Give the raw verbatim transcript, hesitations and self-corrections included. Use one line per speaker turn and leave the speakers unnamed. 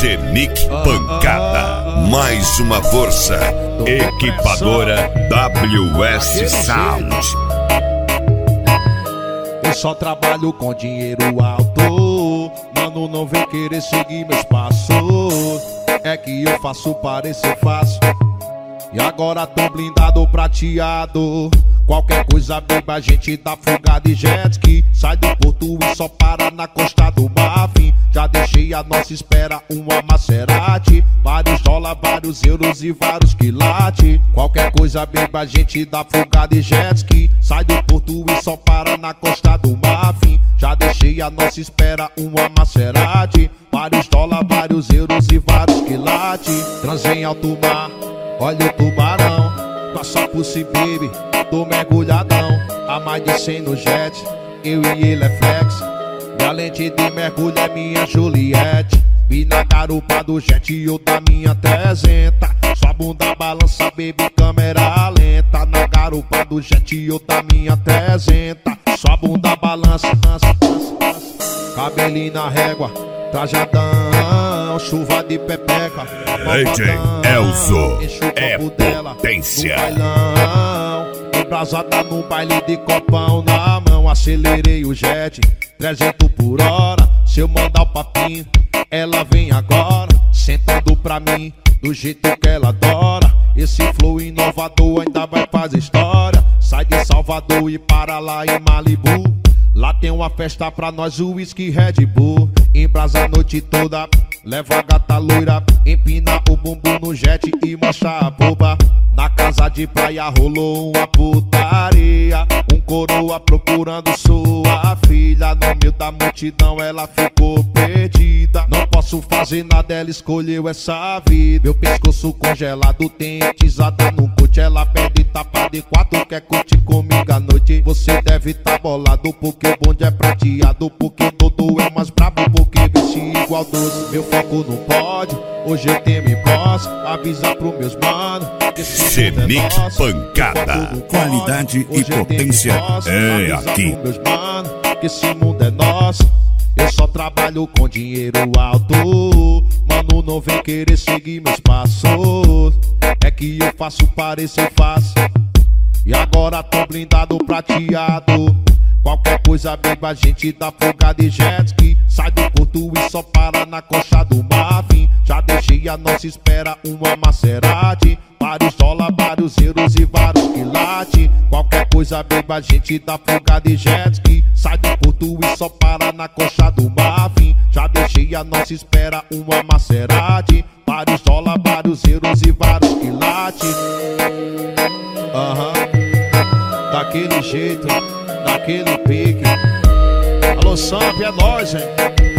Semic Pancada, mais uma força. Equipadora W S Sound.
Eu só trabalho com dinheiro alto, mano, não vem querer seguir meus passos. É que eu faço parecer fácil, e agora tô blindado prateado. Qualquer coisa, beba, a gente dá fuga de jet ski. Sai do porto e só para na costa do Marfim. Já deixei a nossa espera uma Maserati. Vários dólares, vários euros e vários quilates. Qualquer coisa, beba, a gente dá fuga de jet ski. Sai do porto e só para na costa do Marfim. Já deixei a nossa espera uma Maserati. Vários dólares, vários euros e vários quilates. Transei em alto mar, olha o tubarão. Passa por si, baby, tô mergulhadão. A mais de cem no jet, eu e ele é flex. Minha lente de mergulho é minha Juliette. Vi na garupa do jet e eu da minha trezentos. Sua bunda balança, baby, câmera lenta. Na garupa do jet e eu da minha trezentos. Sua bunda balança, lança, lança, lança. Cabelinho na régua, trajadão, chuva de pepeca.
D J Elzo é potência.
Embrasada no baile de copão na mão. Acelerei o jet, trezentos por hora. Se eu mandar o papinho, ela vem agora, sentando pra mim, do jeito que ela adora. Esse flow inovador ainda vai fazer história. Sai de Salvador e para lá em Malibu. Lá tem uma festa pra nós, o whisky Red Bull. Embrasa a noite toda, leva a gata loira. Empina o bumbum no jet e mostra a boba. Na casa de praia rolou uma putaria. Um coroa procurando sua filha. No meio da multidão ela ficou perdida. Não posso fazer nada, ela escolheu essa vida. Meu pescoço congelado tem entizada no coach. Ela pede tapa de quatro, quer curtir comigo à noite. Você deve tá bolado porque o bonde é prateado. Porque o Dodô é mais brabo, porque veste igual doce. Meu foco não pode, hoje eu tenho me posse. Avisa pros meus manos,
Semic Pancada, qualidade e potência é aqui.
Meus mano, que esse mundo é nosso. Eu só trabalho com dinheiro alto, mano, não vem querer seguir meus passos. É que eu faço parecer fácil, e agora tô blindado prateado. Qualquer coisa, beba, a gente dá fuga de jet ski. Sai do porto e só para na costa do Marfim. Já deixei a nossa espera uma Maserati. Vários dólares, vários euros e vários quilates. Qualquer coisa, beba, a gente dá fuga de jet ski. Sai do porto e só para na costa do Marfim. Já deixei a nossa espera uma Maserati. Vários dólares, vários euros e vários quilates. Aham, uhum. Daquele jeito, daquele pique. Alô, Samp, é nóis, hein?